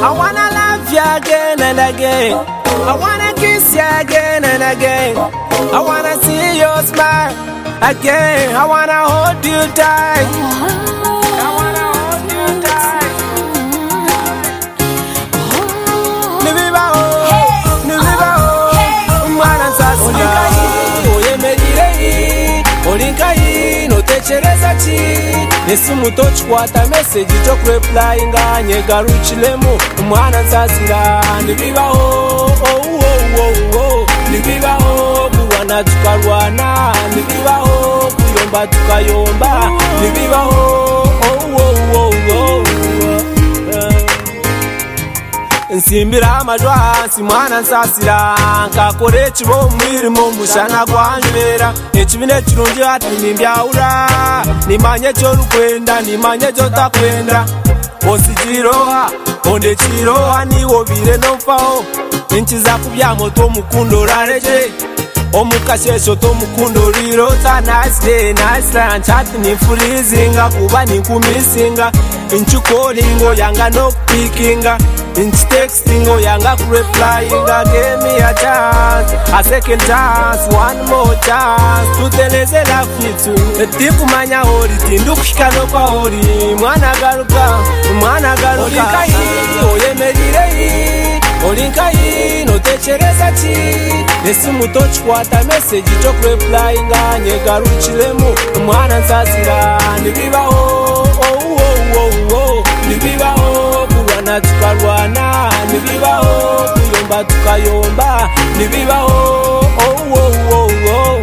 I wanna love you again and again. I wanna kiss you again and again. I wanna see your smile again. I wanna hold you tight. I wanna hold you tight. Nibiba oh, nibiba oh, mwana nsasira. Oyemerire, olinkai no techereza chi. Nesimu tochikwata message to replyinga nyegaruchilemu mwana nsasira. Nibiba oh, oh, oh, oh. Nibiba oh, kuwana tukarwana. Nibiba oh, kuyomba tukayomba. Nibiba oh, oh, oh, oh, oh. Nsimbira amajwa si mwana nsasira. Nkakore chibo mwirimo mushana gwanjera. Echibine chirungi hati nimbyawura. Nimanye cyo rukwenda, nimanye cyo takwenda. Osijiroha, onde chiroha niwo bire no mfaho. Inchiza kubyamo to mukundo rareje. Omukashesho to mukundo rirota. Nice day, nice lunch. Hati nifurizinga kuba nikumisinga. Inchukolingo yanga no pickinga. Inch textingo yanga kureplyinga. Give me a chance, a second chance, one more chance. Tuteleze lafitu etiku manya hori tindukushika no kwa hori. Mwana garuka, mwana garuka. Olinkai, oyemerire. Olinkai no techereza chi. Nesimu tochikwata message to replyinga nyegaruchilemu mwana nsasira. Nibiba oh, oh, oh, oh, oh. Nibiba oh, kuwana tukarwana. Nibiba oh, kuyomba tukayomba. Nibiba oh, oh, oh, oh, oh.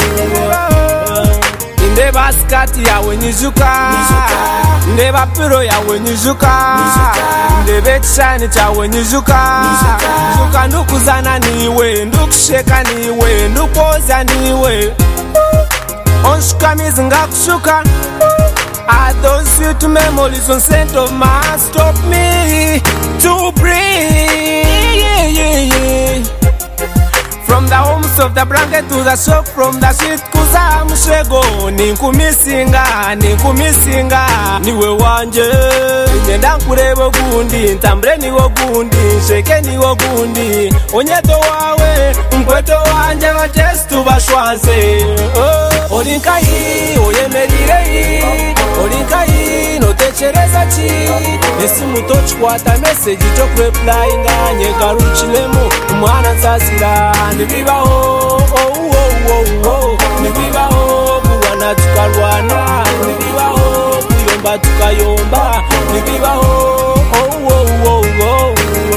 Ndeba skati yawe nizuka. Ndeba piro yawe nizuka. Ndebe chani chawe nizuka. Nizuka ndukuzana niwe, ndukusheka niwe, ndukoza niwe. Onshuka mizinga kushuka. Are those sweet memories on scent of my stop me to breathe. From the homes of the blanket to the soap from the sheet kuza mshego. Nikumisinga, nikumisinga. Niwe wanje nyenda nkurebo gundi. Ntambre niwo gundi, sheke niwo gundi. Onyeto wawe, mkweto wanje watestu bashwanse. Olinkai, oyemerire. Olinkai no techereza chi. Nesimu tochikwata message to replyinga nyegaruchilemu mwana nsasira. Nibiba oh, oh, oh, oh, oh. Nibiba oh, kuwana tukarwana. Nibiba oh, kuyomba tukayomba. Nibiba oh, oh, oh, oh, oh.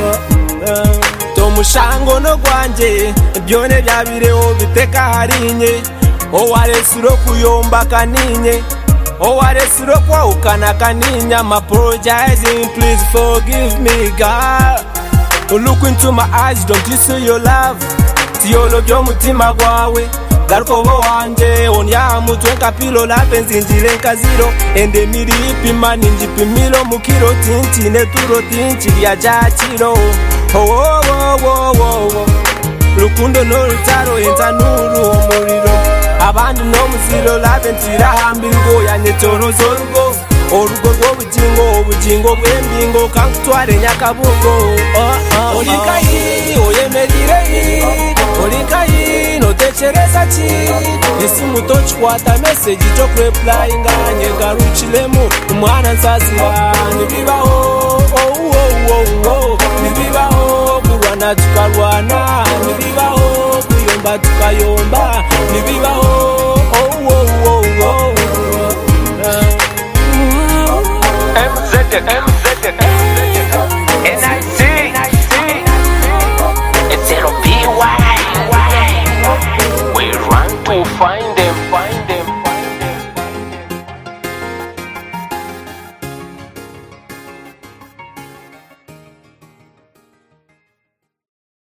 Tomushango no gwanje byone byabireho biteka harinye. Owaresiro kuyomba kaninye. Owaresiro kwa ukana kaninya. I'm apologizing, please forgive me God. Look into my eyes, don't you see your love? Tiyolo byo mutima gwawe. Garuko bo wanje onya mutwe nkapilo lapenzi njile nkaziro. Ende miri ipima ninjipimilo mukiro tinchi neturo tinchi lya jachiro. Oh oh oh oh oh. Rukundo no rutaro enza nuru omuriro. Abandi no muziro lapentira hambirgo ya netoro zorugo. Orugo rw'obugingo, obugingo bw'embingo kankutware nyakabungo. Olinkai, oyemerire. Olinkai no techereza chi. Nesimu tochikwata message to replyinga nyegaruchilemu mwana nsasira. Nibiba oh, oh, oh, oh, oh. Nibiba oh, kuwana tukarwana. Nibiba oh, kuyomba tukayomba. Nibiba